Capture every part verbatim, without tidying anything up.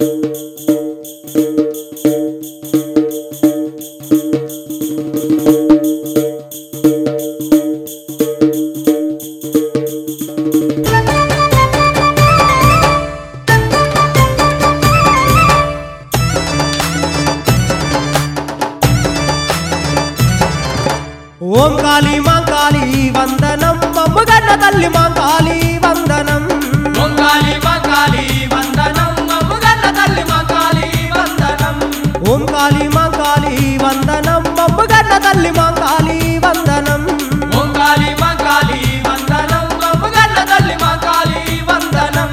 ఓం కాళీ మాంకాళీ వందనం మమ్ముగన్న తల్లి మాంకాళీ వందనం ఓం కాళీ మాంకాళీ వందనం మమ్ముగన్న తల్లి మాంకాళీ వందనం ఓం కాళీ మాంకాళీ వందనం మమ్ముగన్న తల్లి మాంకాళీ వందనం ఓం కాళీ మాంకాళీ వందనం మమ్ముగన్న తల్లి మాంకాళీ వందనం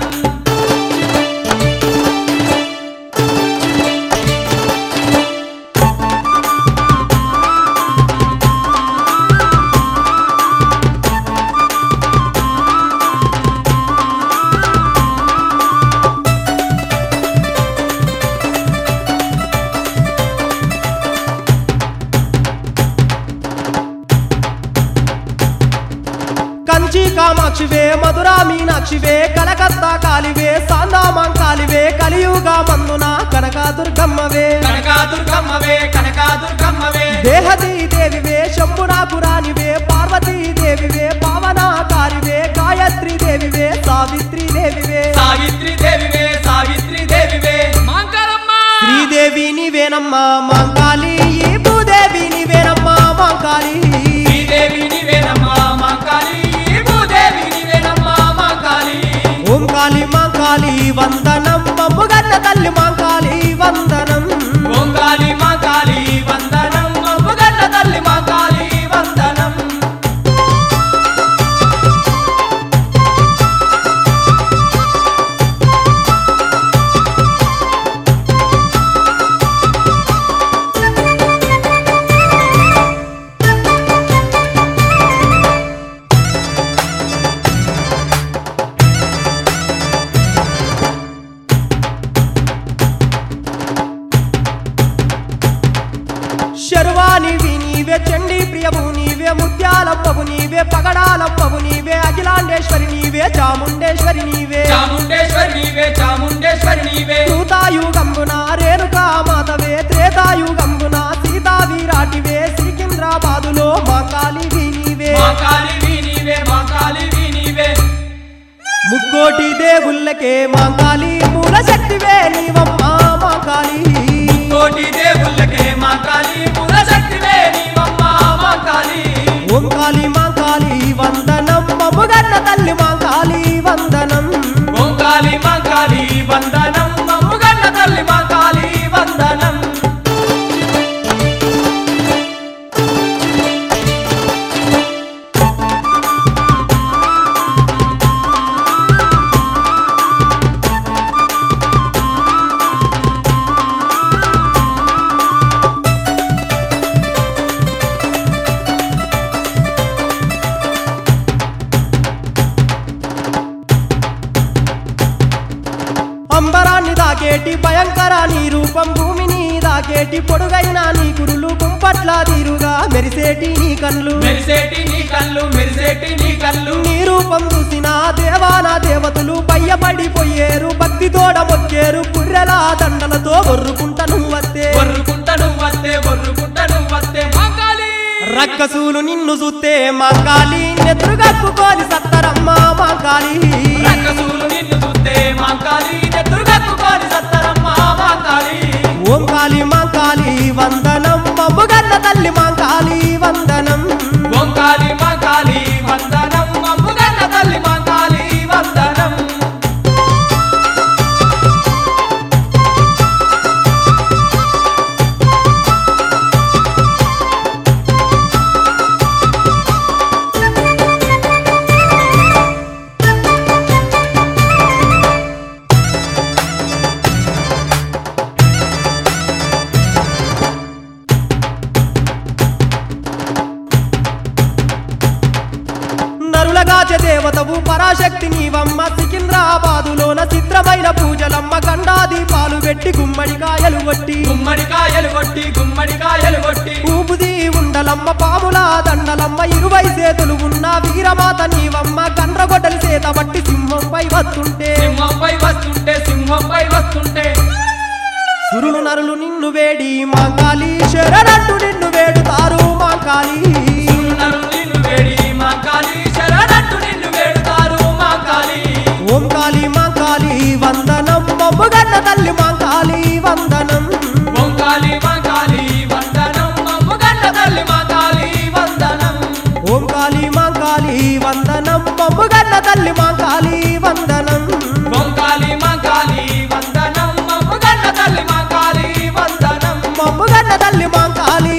కంచి కామాక్షివే మధురా మీనాక్షివే కలకత్తా కాలివే సాందా మాంకాలివే కలియుగా మందున కనకాదుర్గమ్మవే కనకాదుర్గమ్మవే కనకాదుర్గమ్మవే దేహదీ దేవివే శంభునాపురానివే పార్వతీ దేవివే పావనాకారివే గాయత్రీ దేవివే సావిత్రి దేవివే సావిత్రి దేవివే సావిత్రి దేవివే మాంకాళమ్మ శ్రీదేవి నీవేనమ్మా మాంకాళీ ఈ భూదేవి నీవేనమ్మా మాంకాళీ శ్రీదేవి నీవేనమ్మా మాంకాళీ భూదేవి నీవేనమ్మా మాంకాళీ ఓం కాళీ మాంకాళీ వందనం మమ్ముగన్న తల్లి మాంకాళీ వందనం ఓం కాళీ మాంకాళీ వందనం మమ్ముగన్న తల్లి మాంకాళీ వందనం శర్వానివి నీవే చండీ ప్రియవు నీవే ముత్యాలమ్మవు నీవే పగడాలమ్మవు నీవే అఖిలాండేశ్వరి నీవే చాముండేశ్వరి నీవే చాముండేశ్వరి నీవే చాముండేశ్వరి నీవే త్రేతాయుగంబున రేణుకా మాతవే త్రేతాయుగంబున సీతా వీరాటివే సికింద్రాబాదులో మాంకాళివి నీవే మాంకాళివి నీవే మాంకాళివి నీవే ముక్కోటి దేవుళ్ళకే మాంకాళి మూల శక్తివే నీవమ్మా మాంకాళి కోటి దేవుళ్ళకే మాంకాళి మూల శక్తివే నీవమ్మా మాంకాళి ఓం కాళీ మాంకాళి వందనం మమ్ముగన్న తల్లి మాంకాళి వందనం ఓం కాళీ మాంకాళి వందనం మమ్ముగన్న తల్లి మాంకాళి వందనం అంబరాన్ని దాకేటి భయంకర నీ రూపం భూమిని దాకేటి పొడుగైన నీ కురులు గుంపట్ల తీరుగా మెరిసేటి నీ కళ్ళు మెరిసేటి నీ కళ్ళు మెరిసేటి నీ కళ్ళు నీ రూపం చూసిన దేవానా దేవతలు భయపడిపోయేరు భక్తి తోడ మొక్కేరు పుర్రెల దండలతో ఒర్రుకుంట నువ్వత్తే బొర్రుకుంట నువ్వత్తే బొర్రుకుంట నువ్వత్తే మాంకాళి రక్కసూలు నిన్ను చూస్తే మాంకాళి నెత్రుగక్కుకోని సత్తరమ్మ మాంకాళి రక్కసూలు నిన్ను చూస్తే మాంకాళి నెత్తురుగక్కుకోని సత్తరమ్మ మాంకాళి ఓం కాళీ మాంకాళి వందనం మమ్ముగన్న తల్లి మాంకాళి వందనం ఓం కాళీ మాంకాళి వందనం మమ్ముగన్న తల్లి మాంకాళి వందనం నరులగాచ దేవతవు పరాశక్తి నీవమ్మ సికింద్రాబాదులోన చిత్రమైన పూజలమ్మ గండాది పాలు పెట్టి గుమ్మడికాయలు కొట్టి గుమ్మడికాయలు కొట్టి గుమ్మడికాయలు కొట్టి ఊపుది ఉండలమ్మ పాముల దండలమ్మ ఇరువై చేతులు ఉన్న వీరమాత నీవమ్మ గండ్రగొడ్డలి చేత బట్టి సింహంపై వస్తుంటే సింహంపై వస్తుంటే సింహంపై వస్తుంటే సురులు నరులు నిన్ను వేడి మాంకాళి శరణంటూ నిన్ను వేడుతారు మాంకాళి సురునరు నిన్ను వేడి మాంకాళి శరణంటూ నిన్ను వేడుతారు మాంకాళి ఓం కాళి మాంకాళి వందనం మమ్ముగన్న తల్లి మాంకాళి వందనం ఓం కాళి మాంకాళి వందనం మమ్ముగన్న తల్లి మాంకాళి వందనం ఓం కాళి మాంకాళి వందనం మమ్ముగన్న తల్లి మాంకాళి వందనం ఓం కాళి మాంకాళి వందనం మమ్ముగన్న తల్లి మాంకాళి వందనం మమ్ముగన్న తల్లి మాంకాళి